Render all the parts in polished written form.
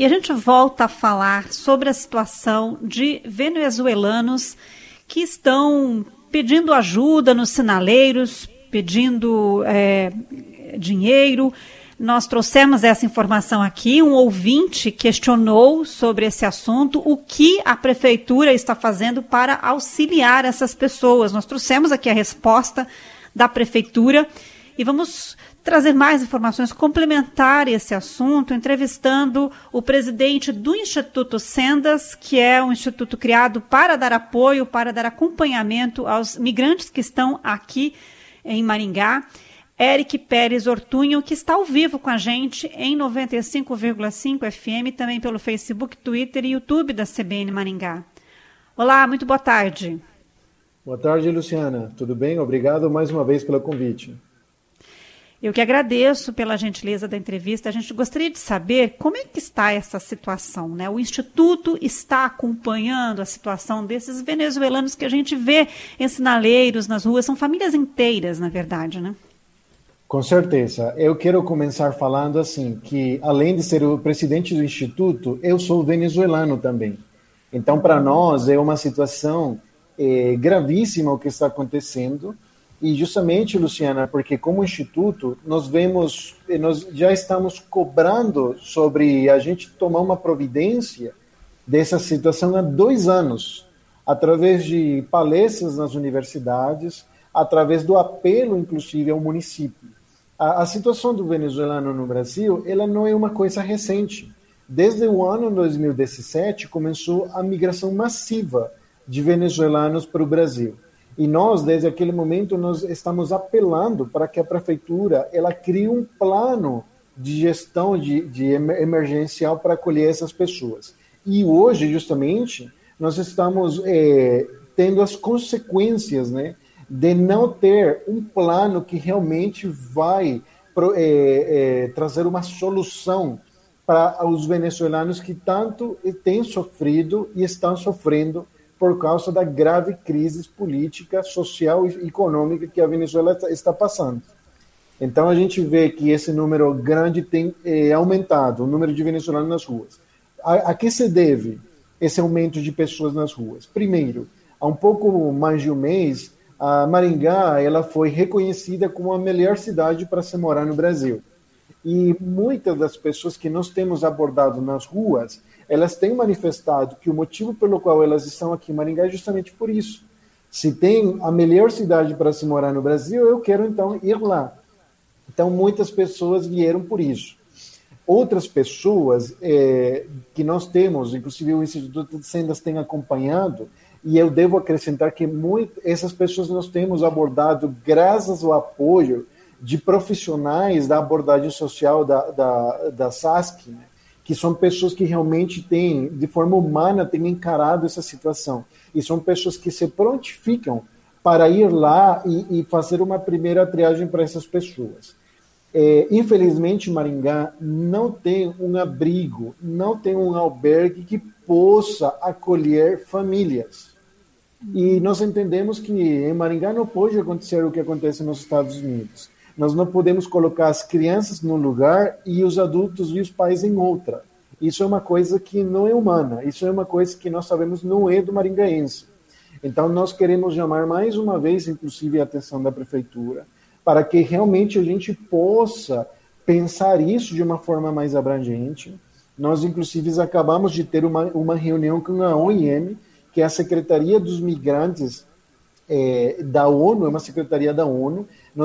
E a gente volta a falar sobre a situação de venezuelanos que estão pedindo ajuda nos sinaleiros, pedindo dinheiro. Nós trouxemos essa informação aqui, um ouvinte questionou sobre esse assunto, o que a prefeitura está fazendo para auxiliar essas pessoas. Nós trouxemos aqui a resposta da prefeitura e vamos trazer mais informações, complementar esse assunto, entrevistando o presidente do Instituto Sendas, que é um instituto criado para dar apoio, para dar acompanhamento aos migrantes que estão aqui em Maringá. Eric Pérez Ortunho, que está ao vivo com a gente em 95,5 FM, também pelo Facebook, Twitter e YouTube da CBN Maringá. Olá, muito boa tarde. Boa tarde, Luciana. Tudo bem? Obrigado mais uma vez pelo convite. Eu que agradeço pela gentileza da entrevista. A gente gostaria de saber como é que está essa situação, né? O Instituto está acompanhando a situação desses venezuelanos que a gente vê em sinaleiros, nas ruas, são famílias inteiras, na verdade, né? Com certeza. Eu quero começar falando assim, que além de ser o presidente do Instituto, eu sou venezuelano também. Então, para nós, é uma situação gravíssima o que está acontecendo. E justamente, Luciana, porque como Instituto, nós já estamos cobrando sobre a gente tomar uma providência dessa situação há 2 anos, através de palestras nas universidades, através do apelo, inclusive, ao município. A situação do venezuelano no Brasil, ela não é uma coisa recente. Desde o ano 2017, começou a migração massiva de venezuelanos para o Brasil. E nós, desde aquele momento, nós estamos apelando para que a prefeitura ela crie um plano de gestão de emergencial para acolher essas pessoas. E hoje, justamente, nós estamos tendo as consequências, né, de não ter um plano que realmente vai trazer uma solução para os venezuelanos que tanto têm sofrido e estão sofrendo por causa da grave crise política, social e econômica que a Venezuela está passando. Então, a gente vê que esse número grande tem aumentado, o número de venezuelanos nas ruas. A que se deve esse aumento de pessoas nas ruas? Primeiro, há um pouco mais de um mês, a Maringá ela foi reconhecida como a melhor cidade para se morar no Brasil. E muitas das pessoas que nós temos abordado nas ruas, elas têm manifestado que o motivo pelo qual elas estão aqui em Maringá é justamente por isso. Se tem a melhor cidade para se morar no Brasil, eu quero então ir lá. Então muitas pessoas vieram por isso. Outras pessoas que nós temos, inclusive o Instituto de Sendas tem acompanhado, e eu devo acrescentar que essas pessoas nós temos abordado graças ao apoio de profissionais da abordagem social da SASC, né? Que são pessoas que realmente têm, de forma humana, têm encarado essa situação. E são pessoas que se prontificam para ir lá e fazer uma primeira triagem para essas pessoas. Infelizmente, Maringá não tem um abrigo, não tem um albergue que possa acolher famílias. E nós entendemos que em Maringá não pode acontecer o que acontece nos Estados Unidos. Nós não podemos colocar as crianças num lugar e os adultos e os pais em outra. Isso é uma coisa que não é humana. Isso é uma coisa que nós sabemos não é do maringaense. Então, nós queremos chamar mais uma vez, inclusive, a atenção da prefeitura, para que realmente a gente possa pensar isso de uma forma mais abrangente. Nós, inclusive, acabamos de ter uma reunião com a OIM, que é a Secretaria dos Migrantes da ONU, é uma secretaria da ONU.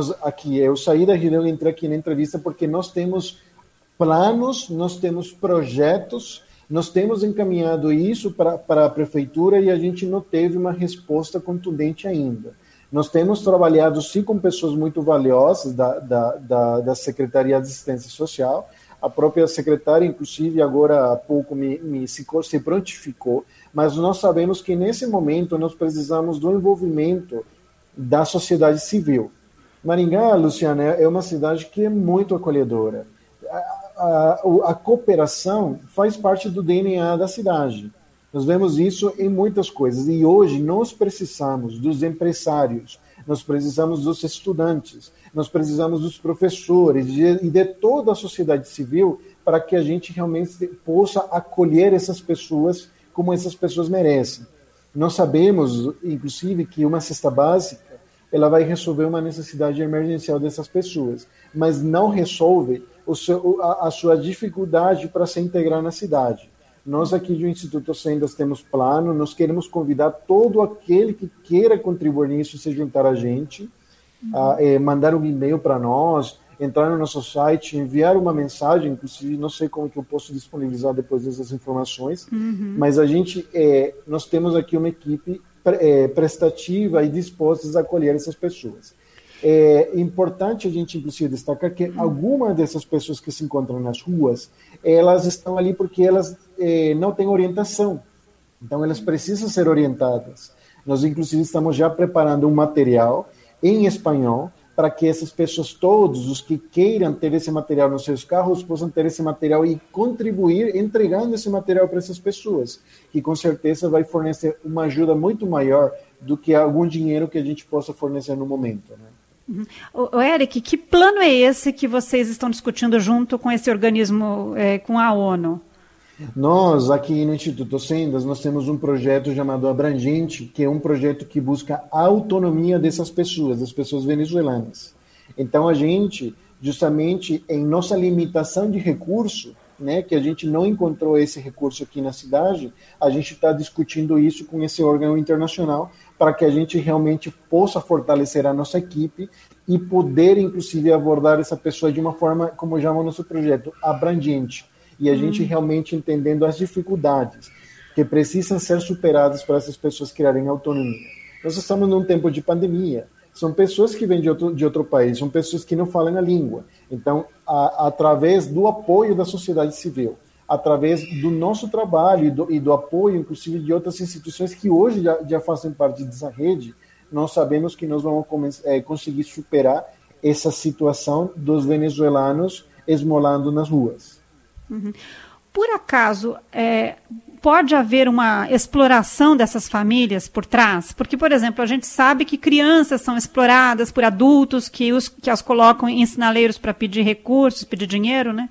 Eu saí da reunião e entrei aqui na entrevista porque nós temos planos, nós temos projetos, nós temos encaminhado isso para a prefeitura e a gente não teve uma resposta contundente ainda. Nós temos trabalhado, sim, com pessoas muito valiosas da Secretaria de Assistência Social. A própria secretária, inclusive, agora há pouco se prontificou, mas nós sabemos que, nesse momento, nós precisamos do envolvimento da sociedade civil. Maringá, Luciana, é uma cidade que é muito acolhedora. A cooperação faz parte do DNA da cidade. Nós vemos isso em muitas coisas. E hoje nós precisamos dos empresários, nós precisamos dos estudantes, nós precisamos dos professores e de toda a sociedade civil para que a gente realmente possa acolher essas pessoas como essas pessoas merecem. Nós sabemos, inclusive, que uma cesta básica ela vai resolver uma necessidade emergencial dessas pessoas, mas não resolve a sua dificuldade para se integrar na cidade. Nós aqui do Instituto Sendas temos plano, nós queremos convidar todo aquele que queira contribuir nisso, se juntar a gente, mandar um e-mail para nós, entrar no nosso site, enviar uma mensagem, inclusive, não sei como que eu posso disponibilizar depois dessas informações, mas nós temos aqui uma equipe prestativa e dispostas a acolher essas pessoas. É importante a gente, inclusive, destacar que algumas dessas pessoas que se encontram nas ruas, elas estão ali porque elas não têm orientação. Então, elas precisam ser orientadas. Nós, inclusive, estamos já preparando um material em espanhol para que essas pessoas, todos os que queiram ter esse material nos seus carros, possam ter esse material e contribuir entregando esse material para essas pessoas, que com certeza vai fornecer uma ajuda muito maior do que algum dinheiro que a gente possa fornecer no momento, né? O Eric, que plano é esse que vocês estão discutindo junto com esse organismo, com a ONU? Nós, aqui no Instituto Sendas, nós temos um projeto chamado Abrangente, que é um projeto que busca a autonomia dessas pessoas, das pessoas venezuelanas. Então, a gente, justamente em nossa limitação de recurso, né, que a gente não encontrou esse recurso aqui na cidade, a gente está discutindo isso com esse órgão internacional para que a gente realmente possa fortalecer a nossa equipe e poder, inclusive, abordar essa pessoa de uma forma, como chama o nosso projeto, abrangente. E a gente realmente entendendo as dificuldades que precisam ser superadas para essas pessoas criarem autonomia. Nós estamos num tempo de pandemia, são pessoas que vêm de outro país, são pessoas que não falam a língua. Então, através do apoio da sociedade civil, através do nosso trabalho e do apoio, inclusive, de outras instituições que hoje já fazem parte dessa rede, nós sabemos que nós vamos conseguir superar essa situação dos venezuelanos esmolando nas ruas. Por acaso, pode haver uma exploração dessas famílias por trás? Porque, por exemplo, a gente sabe que crianças são exploradas por adultos que as colocam em sinaleiros para pedir recursos, pedir dinheiro, né?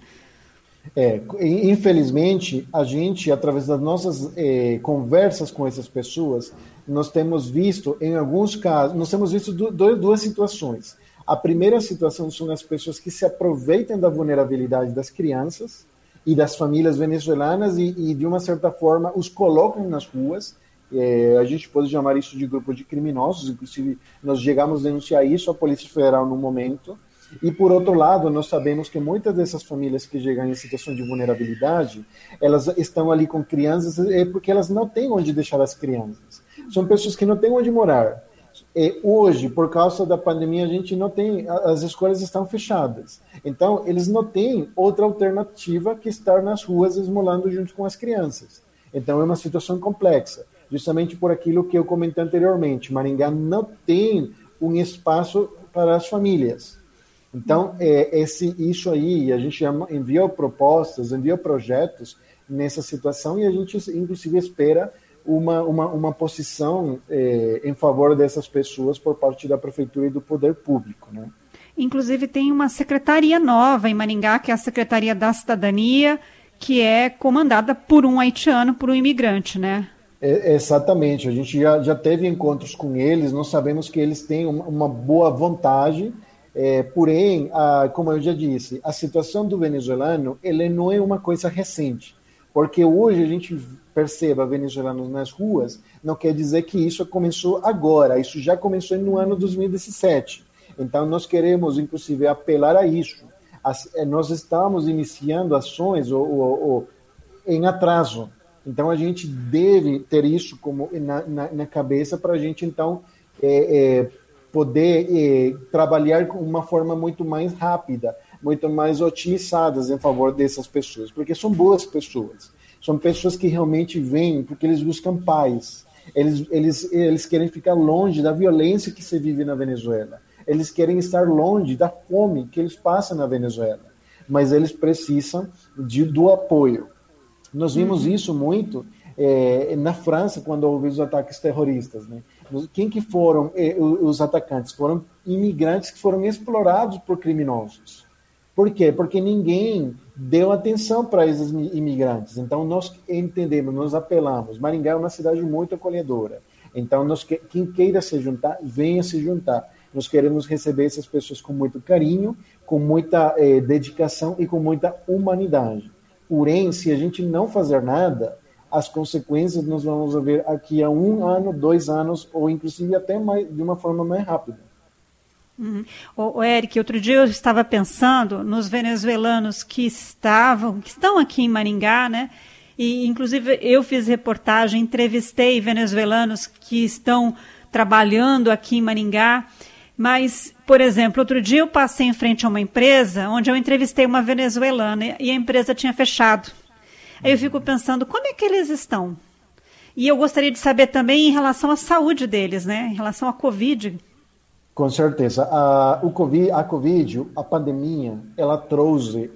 Infelizmente, a gente, através das nossas conversas com essas pessoas, nós temos visto, em alguns casos, nós temos visto duas situações. A primeira situação são as pessoas que se aproveitam da vulnerabilidade das crianças e das famílias venezuelanas e de uma certa forma, os colocam nas ruas. A gente pode chamar isso de grupo de criminosos, inclusive nós chegamos a denunciar isso à Polícia Federal no momento. E, por outro lado, nós sabemos que muitas dessas famílias que chegam em situação de vulnerabilidade, elas estão ali com crianças porque elas não têm onde deixar as crianças. São pessoas que não têm onde morar. Hoje, por causa da pandemia, a gente não tem, as escolas estão fechadas. Então, eles não têm outra alternativa que estar nas ruas esmolando junto com as crianças. Então, é uma situação complexa, justamente por aquilo que eu comentei anteriormente. Maringá não tem um espaço para as famílias. Então, isso aí, a gente enviou propostas, enviou projetos nessa situação e a gente, inclusive, espera uma posição em favor dessas pessoas por parte da Prefeitura e do Poder Público, né? Inclusive tem uma secretaria nova em Maringá, que é a Secretaria da Cidadania, que é comandada por um haitiano, por um imigrante, né? Exatamente, a gente já teve encontros com eles, nós sabemos que eles têm uma boa vontade, porém, como eu já disse, a situação do venezuelano, ele não é uma coisa recente, porque hoje a gente perceba venezuelanos nas ruas, não quer dizer que isso começou agora, isso já começou no ano 2017. Então, nós queremos, inclusive, apelar a isso. Nós estamos iniciando ações em atraso. Então, a gente deve ter isso como na cabeça para a gente, então, poder trabalhar com uma forma muito mais rápida, muito mais otimizada em favor dessas pessoas, porque são boas pessoas. São pessoas que realmente vêm porque eles buscam paz. Eles querem ficar longe da violência que se vive na Venezuela. Eles querem estar longe da fome que eles passam na Venezuela. Mas eles precisam do apoio. Nós vimos isso muito na França, quando houve os ataques terroristas, né? Quem que foram os atacantes? Foram imigrantes que foram explorados por criminosos. Por quê? Porque ninguém deu atenção para esses imigrantes. Então, nós entendemos, nós apelamos. Maringá é uma cidade muito acolhedora. Então, quem queira se juntar, venha se juntar. Nós queremos receber essas pessoas com muito carinho, com muita dedicação e com muita humanidade. Porém, se a gente não fazer nada, as consequências nós vamos ver aqui a 1 ano, 2 anos, ou inclusive até mais, de uma forma mais rápida. Eric, outro dia eu estava pensando nos venezuelanos que estão aqui em Maringá, né? E inclusive eu fiz reportagem, entrevistei venezuelanos que estão trabalhando aqui em Maringá. Mas, por exemplo, outro dia eu passei em frente a uma empresa onde eu entrevistei uma venezuelana e a empresa tinha fechado. Aí eu fico pensando, como é que eles estão? E eu gostaria de saber também em relação à saúde deles, né? Em relação à Covid. Com certeza. A Covid, a pandemia, ela trouxe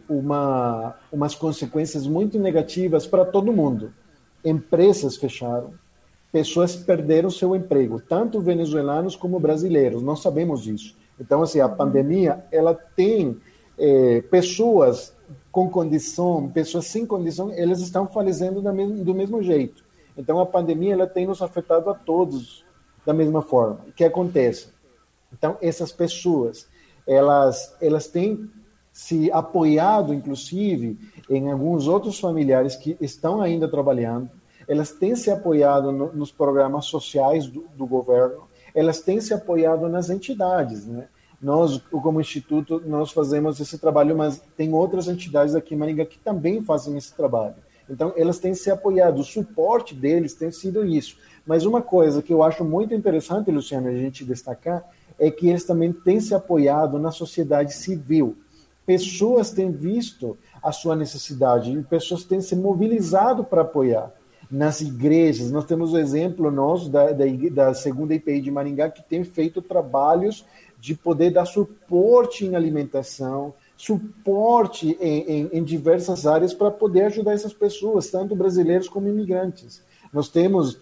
umas consequências muito negativas para todo mundo. Empresas fecharam, pessoas perderam seu emprego, tanto venezuelanos como brasileiros, nós sabemos disso. Então, assim, a pandemia, ela tem pessoas com condição, pessoas sem condição, elas estão falecendo do mesmo jeito. Então, a pandemia, ela tem nos afetado a todos da mesma forma. O que acontece? Então, essas pessoas, elas têm se apoiado, inclusive, em alguns outros familiares que estão ainda trabalhando, elas têm se apoiado nos programas sociais do governo, elas têm se apoiado nas entidades, né? Nós, como Instituto, nós fazemos esse trabalho, mas tem outras entidades aqui em Maringá que também fazem esse trabalho. Então, elas têm se apoiado, o suporte deles tem sido isso. Mas uma coisa que eu acho muito interessante, Luciano, a gente destacar, é que eles também têm se apoiado na sociedade civil. Pessoas têm visto a sua necessidade e pessoas têm se mobilizado para apoiar. Nas igrejas, nós temos o exemplo nosso da segunda IPI de Maringá, que tem feito trabalhos de poder dar suporte em alimentação, suporte em diversas áreas para poder ajudar essas pessoas, tanto brasileiros como imigrantes. Nós temos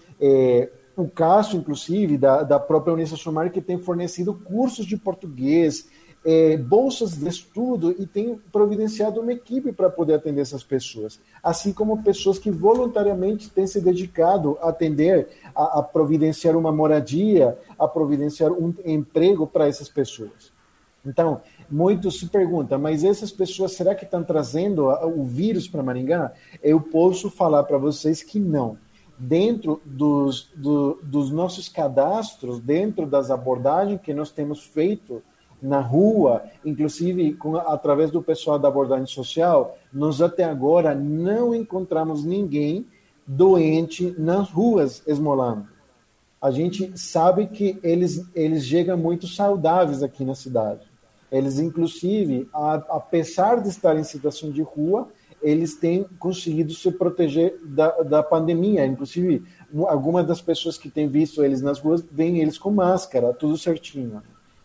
o caso, inclusive, da própria Unisomar, que tem fornecido cursos de português, bolsas de estudo e tem providenciado uma equipe para poder atender essas pessoas, assim como pessoas que voluntariamente têm se dedicado a atender, a providenciar uma moradia, a providenciar um emprego para essas pessoas. Então, muitos se perguntam, mas essas pessoas, será que estão trazendo o vírus para Maringá? Eu posso falar para vocês que não. Dentro dos nossos cadastros, dentro das abordagens que nós temos feito na rua, inclusive através do pessoal da abordagem social, nós até agora não encontramos ninguém doente nas ruas esmolando. A gente sabe que eles chegam muito saudáveis aqui na cidade. Eles, inclusive, apesar de estar em situação de rua, eles têm conseguido se proteger da pandemia. Inclusive, algumas das pessoas que têm visto eles nas ruas, veem eles com máscara, tudo certinho.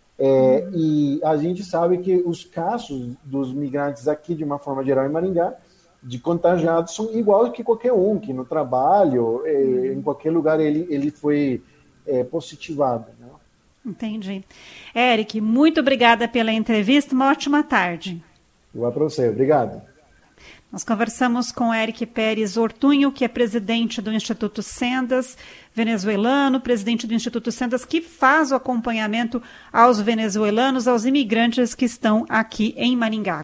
E a gente sabe que os casos dos migrantes aqui, de uma forma geral, em Maringá, de contagiados, são iguais que qualquer um, que no trabalho, em qualquer lugar, ele foi positivado, né? Entendi. Eric, muito obrigada pela entrevista, uma ótima tarde. Igual para você, obrigado. Nós conversamos com Eric Pérez Ortunho, que é presidente do Instituto Sendas, venezuelano, presidente do Instituto Sendas, que faz o acompanhamento aos venezuelanos, aos imigrantes que estão aqui em Maringá.